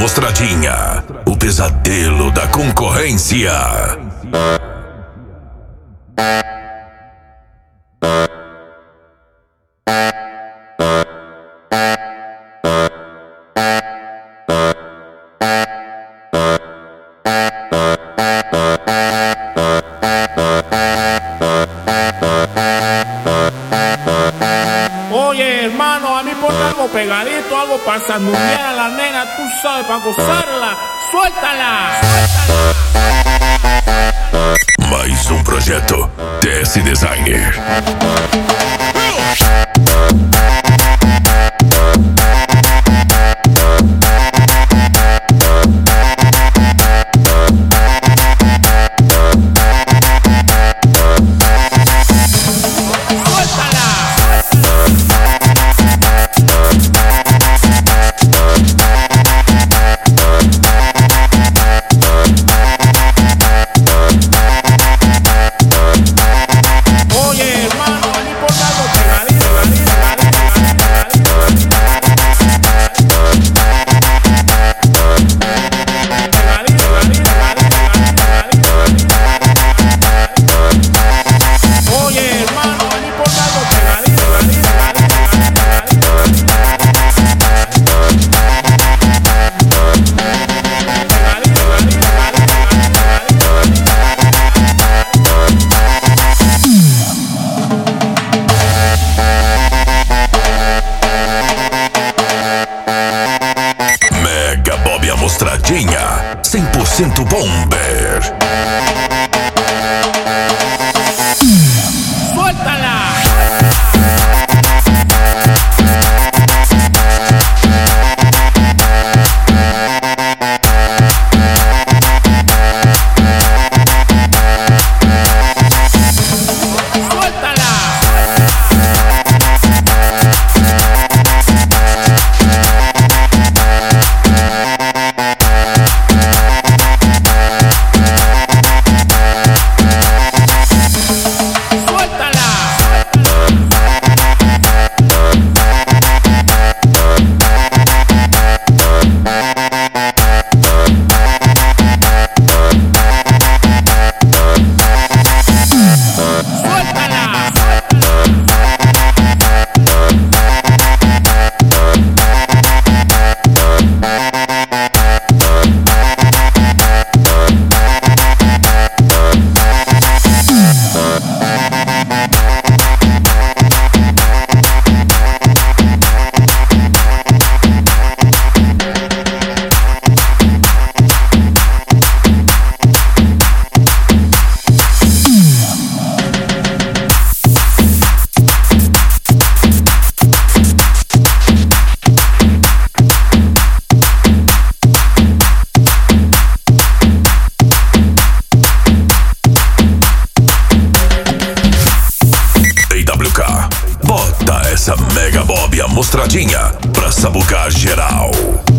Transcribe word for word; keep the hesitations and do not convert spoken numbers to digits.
Mostradinha, o pesadelo da concorrência. Oye, hermano, a mí ponme algo pegadito, algo para sanudear a la nena, tú sabes, para gozarla. ¡Suéltala! Mais um projeto T S Designer. Mostradinha cem por cento Bomber. ¡Suéltala! Bota essa mega Bob Mostradinha pra sabucar geral.